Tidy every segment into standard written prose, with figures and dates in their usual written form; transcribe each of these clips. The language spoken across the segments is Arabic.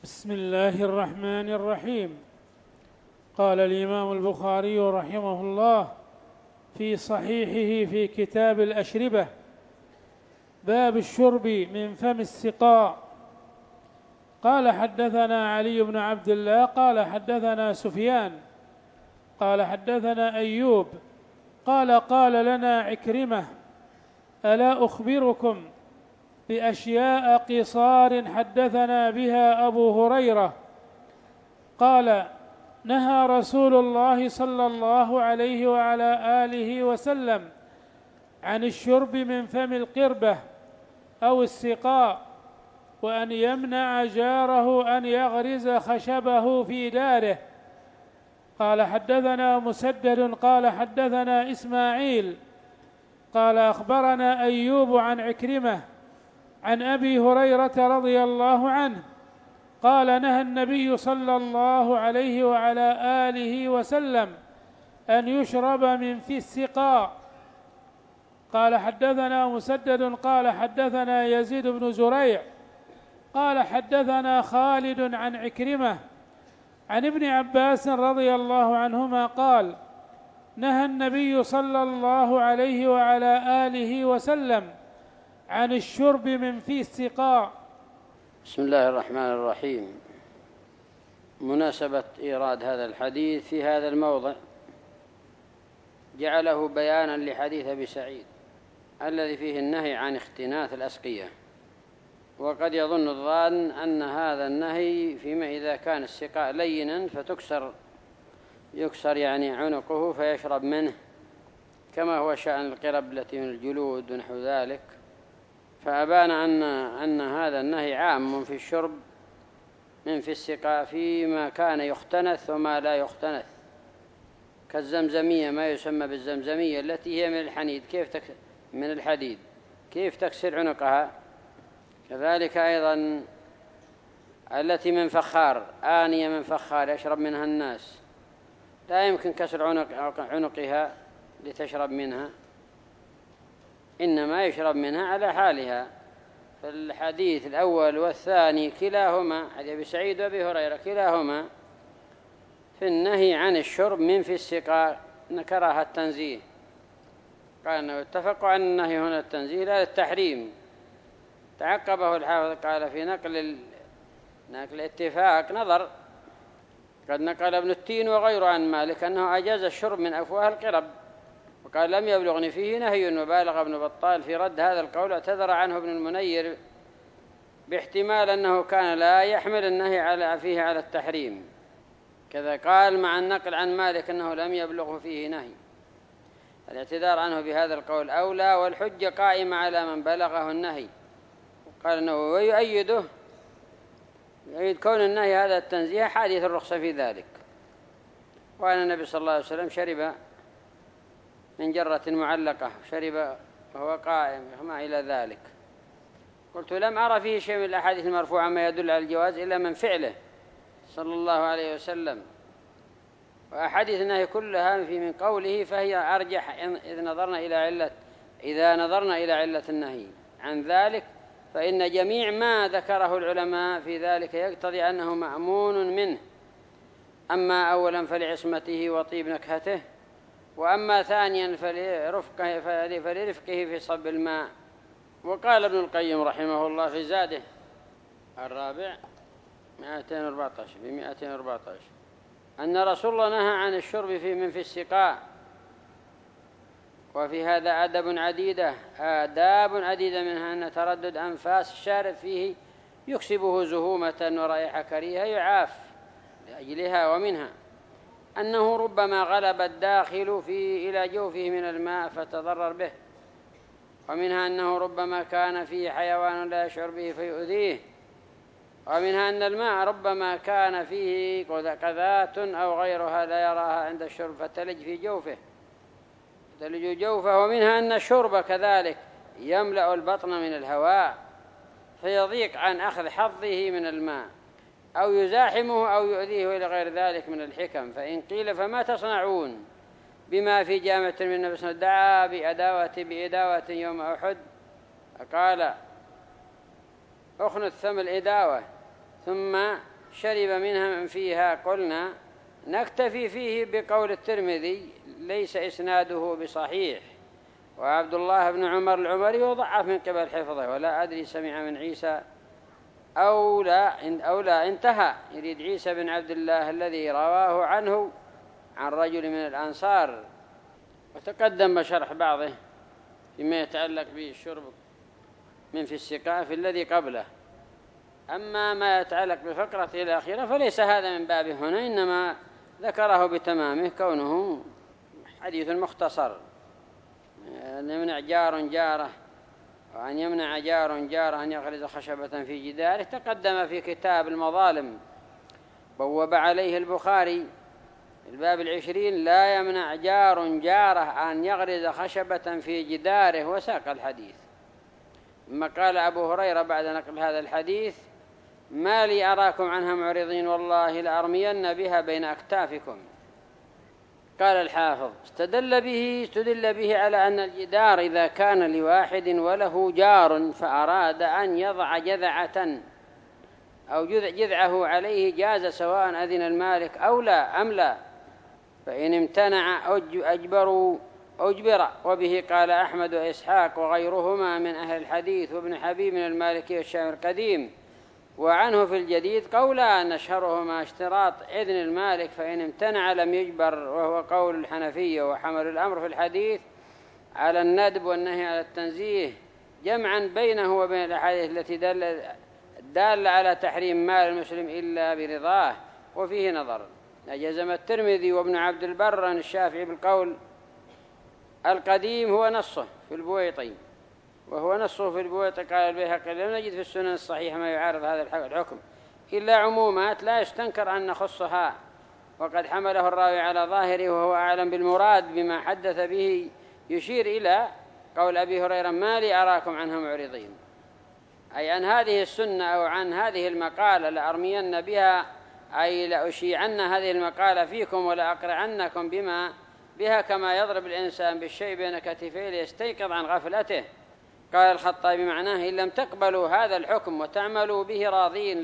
بسم الله الرحمن الرحيم. قال الإمام البخاري رحمه الله في صحيحه في كتاب الأشربة: باب الشرب من فم السقاء. قال حدثنا علي بن عبد الله قال حدثنا سفيان قال حدثنا أيوب قال لنا عكرمة: ألا أخبركم بأشياء قصار حدثنا بها أبو هريرة؟ قال: نهى رسول الله صلى الله عليه وعلى آله وسلم عن الشرب من فم القربة أو السقاء، وأن يمنع جاره أن يغرز خشبه في داره. قال حدثنا مسدد قال حدثنا إسماعيل قال أخبرنا أيوب عن عكرمة عن أبي هريرة رضي الله عنه قال: نهى النبي صلى الله عليه وعلى آله وسلم أن يشرب من في السقاء. قال حدثنا مسدد قال حدثنا يزيد بن زريع قال حدثنا خالد عن عكرمة عن ابن عباس رضي الله عنهما قال: نهى النبي صلى الله عليه وعلى آله وسلم عن الشرب من في السقاء. بسم الله الرحمن الرحيم. مناسبة إيراد هذا الحديث في هذا الموضع جعله بيانا لحديث أبي سعيد الذي فيه النهي عن اختناث الأسقية. وقد يظن الظان أن هذا النهي فيما إذا كان السقاء لينا يكسر عنقه فيشرب منه، كما هو شأن القرب التي من الجلود ونحو ذلك. فأبان أن هذا النهي عام في الشرب من في السقاء فيما كان يختنث وما لا يختنث، كالزمزمية، ما يسمى بالزمزمية التي هي من الحديد، من الحديد كيف تكسر عنقها. كذلك أيضا التي من فخار، آنية من فخار يشرب منها الناس، لا يمكن كسر عنقها لتشرب منها، إنما يشرب منها على حالها. فالحديث الأول والثاني كلاهما، حديث أبي سعيد وأبي هريرة، كلاهما في النهي عن الشرب من في السقاء كراهة التنزيه. قال أنه اتفقوا عن النهي هنا التنزيه لا التحريم. تعقبه الحافظ قال في نقل الاتفاق نظر، قد نقل ابن التين وغيره عن مالك أنه أجاز الشرب من أفواه القرب، وقال لم يبلغني فيه نهي. وبالغ ابن بطال في رد هذا القول، اعتذر عنه ابن المنير باحتمال أنه كان لا يحمل النهي فيه على التحريم. كذا قال مع النقل عن مالك أنه لم يبلغه فيه نهي، الاعتذار عنه بهذا القول أولى، والحجة قائمة على من بلغه النهي. قال أنه ويؤيد كون النهي هذا التنزيه حادث الرخصة في ذلك، وأن النبي صلى الله عليه وسلم شرب من جرة معلقة، شرب وهو قائم ما إلى ذلك. قلت لم أرى فيه شيء من الأحاديث المرفوعة ما يدل على الجواز إلا من فعله صلى الله عليه وسلم، وأحاديث النهي كلها في من قوله، فهي أرجح إذا نظرنا إلى علة النهي. عن ذلك فإن جميع ما ذكره العلماء في ذلك يقتضي أنه مأمون منه، أما أولا فلعصمته وطيب نكهته، وأما ثانيا فلرفقه في صب الماء. وقال ابن القيم رحمه الله في زاده الرابع 214 أن رسول الله نهى عن الشرب من في السقاء. وفي هذا آداب عديدة منها أن تردد أنفاس الشارب فيه يكسبه زهومة ورائحة كريهة يعاف لأجلها، ومنها أنه ربما غلب الداخل إلى جوفه من الماء فتضرر به، ومنها أنه ربما كان فيه حيوان لا يشعر به فيؤذيه، ومنها أن الماء ربما كان فيه قذاة أو غيرها لا يراها عند الشرب فتلج جوفه، ومنها أن الشرب كذلك يملأ البطن من الهواء فيضيق عن أخذ حظه من الماء، أو يزاحمه أو يؤذيه إلى غير ذلك من الحكم. فإن قيل فما تصنعون بما في جامعة من النبي صلى الله عليه وسلم دعا بإداوة يوم أحد، قال اخنث ثم الإداوة ثم شرب منها فيها قلنا نكتفي فيه بقول الترمذي ليس إسناده بصحيح، وعبد الله بن عمر العمري يضعف من قبل حفظه، ولا أدري سمع من عيسى أو لا انتهى. يريد عيسى بن عبد الله الذي رواه عنه عن رجل من الأنصار، وتقدم شرح بعضه فيما يتعلق بالشرب من في السقاء في الذي قبله. أما ما يتعلق بفقرة الأخيرة فليس هذا من باب هنا، إنما ذكره بتمامه كونه حديث مختصر. أن يمنع جار جاره، وأن يمنع جار جاره أن يغرز خشبة في جداره تقدم في كتاب المظالم، بوب عليه البخاري الباب 20 لا يمنع جار جاره أن يغرز خشبة في جداره، وساق الحديث. ثم قال أبو هريرة بعد نقل هذا الحديث ما لي أراكم عنها معرضين والله لأرمين بها بين أكتافكم. قال الحافظ استدل به على أن الجدار إذا كان لواحد وله جار فأراد أن يضع جذعة أو جذعه عليه جاز سواء أذن المالك أو لا أم لا، فإن امتنع أجبر. وبه قال أحمد وإسحاق وغيرهما من أهل الحديث وابن حبيب من المالكي والشافعي القديم. وعنه في الجديد قولا نشهرهما اشتراط إذن المالك فإن امتنع لم يجبر، وهو قول الحنفية. وحمل الأمر في الحديث على الندب والنهي على التنزيه جمعا بينه وبين الأحاديث التي دال على تحريم مال المسلم إلا برضاه. وفيه نظر. جزم الترمذي وابن عبد البر عن الشافعي بالقول القديم هو نصه في البويطي، وهو نصه في البويطي. قال البيهقي لم نجد في السنن الصحيحة ما يعارض هذا الحكم إلا عمومات لا يستنكر أن نخصها، وقد حمله الراوي على ظاهره وهو أعلم بالمراد بما حدث به، يشير إلى قول أبي هريرة ما لي أراكم عنها معرضين، أي عن هذه السنة أو عن هذه المقالة لأرمين بها، أي لأشيعن هذه المقالة فيكم ولأقرعنكم بها كما يضرب الإنسان بالشيء بين كتفيه ليستيقظ عن غفلته. قال الخطابي معناه إن لم تقبلوا هذا الحكم وتعملوا به راضين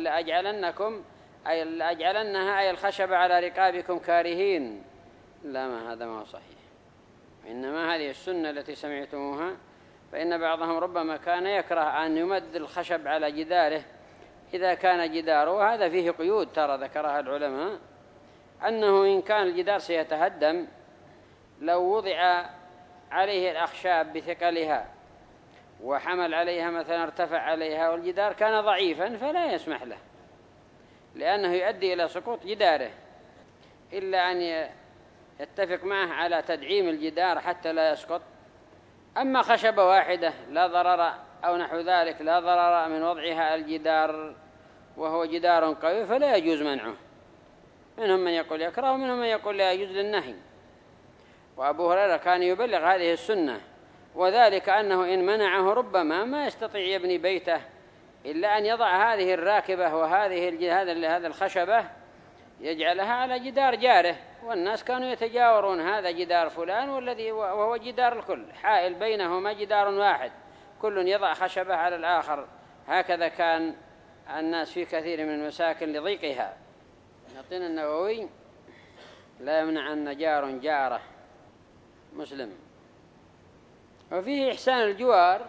لأجعلنها أي الخشب على رقابكم كارهين. لا، ما هذا ما هو صحيح، إنما هذه السنة التي سمعتموها، فإن بعضهم ربما كان يكره أن يمد الخشب على جداره إذا كان جداره، وهذا فيه قيود ترى ذكرها العلماء، أنه إن كان الجدار سيتهدم لو وضع عليه الأخشاب بثقلها وحمل عليها مثلا ارتفع عليها والجدار كان ضعيفا فلا يسمح له، لأنه يؤدي إلى سقوط جداره، إلا أن يتفق معه على تدعيم الجدار حتى لا يسقط. أما خشبة واحدة لا ضرر أو نحو ذلك لا ضرر من وضعها الجدار وهو جدار قوي فلا يجوز منعه. منهم من يقول يكره ومنهم من يقول لا يجوز للنهي. وأبو هريرة كان يبلغ هذه السنة، وذلك أنه إن منعه ربما ما يستطيع يبني بيته إلا أن يضع هذه الراكبة هذا الخشبة يجعلها على جدار جاره، والناس كانوا يتجاورون هذا جدار فلان وهو جدار الكل، حائل بينهما جدار واحد، كل يضع خشبة على الآخر. هكذا كان الناس في كثير من المساكن لضيقها. نطين النووي لا يمنع أن جار جاره مسلم. وفيه إحسان الجوار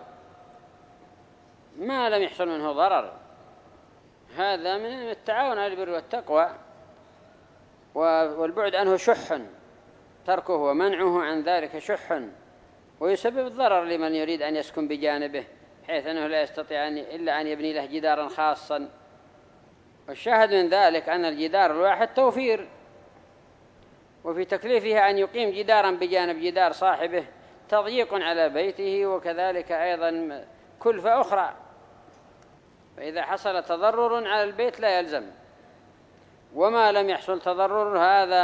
ما لم يحصل منه ضرر، هذا من التعاون على البر والتقوى، والبعد عنه شح، تركه ومنعه عن ذلك شح، ويسبب الضرر لمن يريد أن يسكن بجانبه حيث أنه لا يستطيع إلا أن يبني له جدارا خاصا. والشاهد من ذلك أن الجدار الواحد توفير، وفي تكليفها أن يقيم جدارا بجانب جدار صاحبه تضييق على بيته، وكذلك أيضا كلفة أخرى، فإذا حصل تضرر على البيت لا يلزم، وما لم يحصل تضرر هذا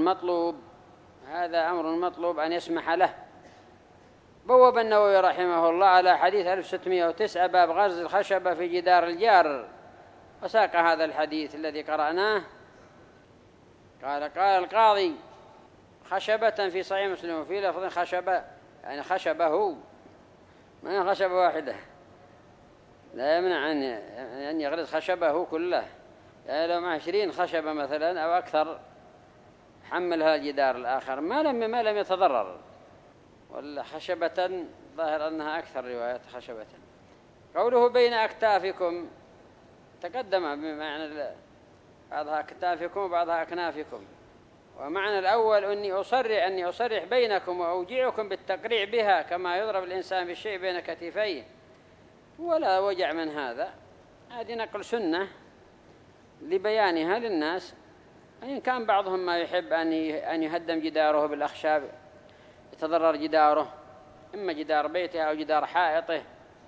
أمر مطلوب أن يسمح له. بوب النووي رحمه الله على حديث 1609 باب غرز الخشبة في جدار الجار، وساق هذا الحديث الذي قرأناه. قال القاضي خشبة في صحيح مسلم وفي لفظ خشبة، يعني خشبه، ما خشبة واحدة، لا يمنع أن يغرز خشبه كله، يعني لو مع 20 خشبة مثلا أو أكثر حملها الجدار الآخر ما لم يتضرر. ولا خشبة، ظاهر أنها أكثر رواية خشبة. قوله بين أكتافكم تقدم بمعنى بعضها أكتافكم وبعضها أكنافكم. ومعنى الأول أني أصرح بينكم وأوجعكم بالتقريع بها كما يضرب الإنسان بالشيء بين كتفيه، ولا وجع من هذا. هذه نقل سنة لبيانها للناس. إن كان بعضهم ما يحب أن يهدم جداره بالأخشاب، يتضرر جداره، إما جدار بيته أو جدار حائطه،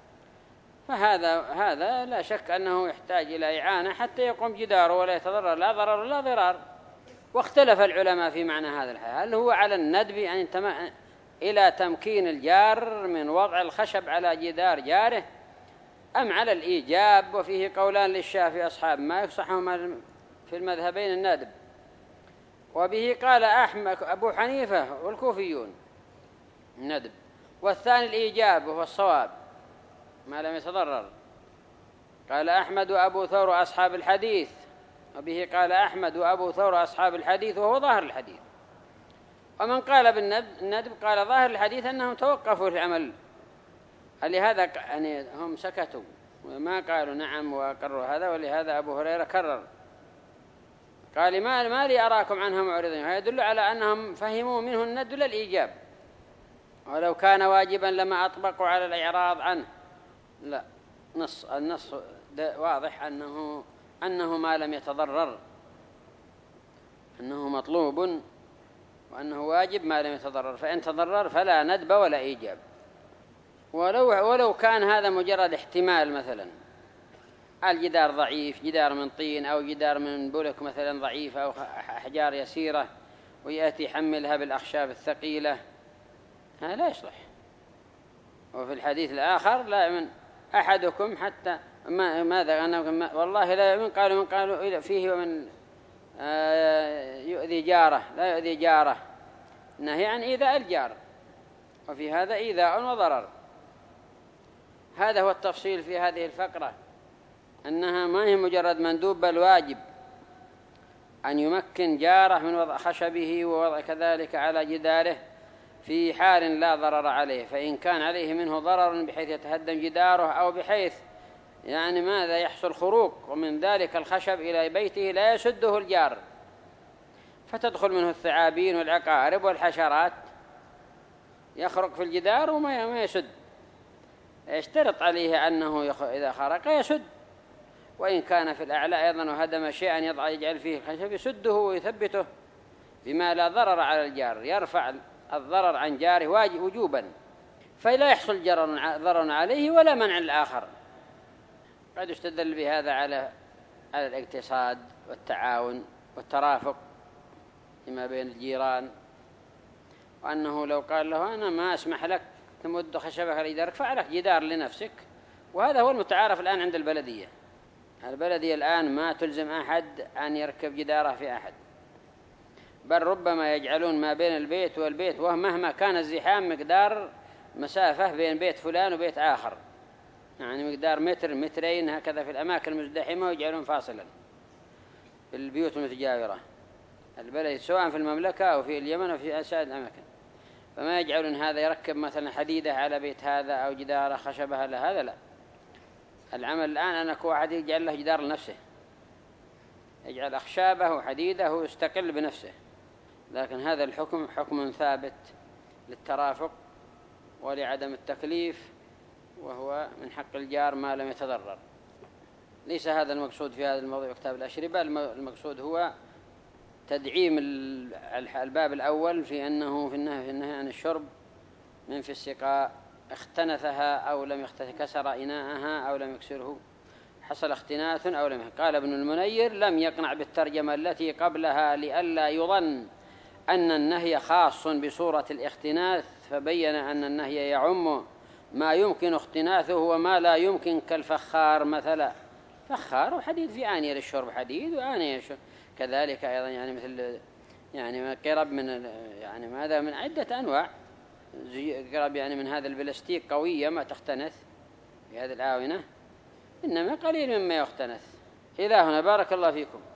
فهذا لا شك أنه يحتاج إلى إعانة حتى يقوم جداره ولا يتضرر، لا ضرر ولا ضرار. واختلف العلماء في معنى هذا الحال، هل هو على الندب يعني إلى تمكين الجار من وضع الخشب على جدار جاره، أم على الإيجاب؟ وفيه قولان للشافعي أصحاب ما يفصحهما في المذهبين الندب. وبه قال أحمد أبو حنيفة والكوفيون الندب، والثاني الإيجاب وهو الصواب ما لم يتضرر. قال أحمد وأبو ثور أصحاب الحديث، وبه قال أحمد وأبو ثور أصحاب الحديث وهو ظاهر الحديث. ومن قال بالندب قال ظاهر الحديث أنهم توقفوا في العمل، لهذا يعني هم سكتوا وما قالوا نعم وقرروا هذا. ولهذا أبو هريرة كرر قال ما لي أراكم عنها معرضين. هذا يدل على أنهم فهموا منه الندب للإيجاب، ولو كان واجبا لما أطبقوا على الإعراض عنه. لا، النص واضح أنه ما لم يتضرر، أنه مطلوب وأنه واجب ما لم يتضرر، فإن تضرر فلا ندب ولا إيجاب. ولو كان هذا مجرد احتمال، مثلا الجدار ضعيف، جدار من طين أو جدار من بلك مثلا ضعيف أو أحجار يسيرة، ويأتي يحملها بالأخشاب الثقيلة، هذا لا يصلح. وفي الحديث الآخر لا يؤمن أحدكم حتى ماذا والله لا يؤمن. قالوا فيه ومن يؤذي جاره لا يؤذي جاره، نهي عن إيذاء الجار، وفي هذا إيذاء وضرر. هذا هو التفصيل في هذه الفقرة، أنها ما هي مجرد مندوب بل واجب أن يمكن جاره من وضع خشبه ووضع كذلك على جداره في حال لا ضرر عليه. فإن كان عليه منه ضرر بحيث يتهدم جداره أو بحيث يعني ماذا يحصل خروق ومن ذلك الخشب إلى بيته لا يسده الجار، فتدخل منه الثعابين والعقارب والحشرات، يخرق في الجدار وما يسد. يشترط عليه أنه إذا خرق يسد، وإن كان في الأعلى أيضا وهدم شيئا يجعل فيه الخشب يسده ويثبته بما لا ضرر على الجار، يرفع الضرر عن جاره وجوبا، فلا يحصل ضرر عليه ولا منع الآخر. قد يستدل بهذا على الاقتصاد والتعاون والترافق فيما بين الجيران، وأنه لو قال له أنا ما أسمح لك تمد خشبك على جدارك فعلك جدار لنفسك. وهذا هو المتعارف الآن عند البلدية الآن ما تلزم أحد أن يركب جداره في أحد، بل ربما يجعلون ما بين البيت والبيت ومهما كان الزحام مقدار مسافة بين بيت فلان وبيت آخر، يعني مقدار متر مترين هكذا في الأماكن المزدحمة، ويجعلون فاصلا في البيوت المتجاورة البلد سواء في المملكة أو في اليمن أو في سائر الأماكن. فما يجعلون هذا يركب مثلا حديدة على بيت هذا أو جدار خشبة هذا لا. العمل الآن أن كل واحد يجعل له جدار لنفسه، يجعل أخشابه وحديده ويستقل بنفسه. لكن هذا الحكم حكم ثابت للترافق ولعدم التكليف، وهو من حق الجار ما لم يتضرر. ليس هذا المقصود في هذا الموضوع كتاب الأشربة. المقصود هو تدعيم الباب الأول في أنه في النهي عن الشرب من في السقاء اختنثها أو لم كسر إناءها أو لم يكسره، حصل اختناث أو لم. قال ابن المنير لم يقنع بالترجمة التي قبلها لئلا يظن أن النهي خاص بصورة الاختناث، فبين أن النهي يعم ما يمكن اختناثه وما لا يمكن، كالفخار مثلا، فخار وحديد في آنية للشرب حديد وآنية للشرب كذلك أيضا، يعني مثل يعني قرب من يعني ماذا من عدة أنواع قرب يعني من هذا البلاستيك قوية ما تختنث في هذه الآونة، إنما قليل مما يختنث. إلى هنا بارك الله فيكم.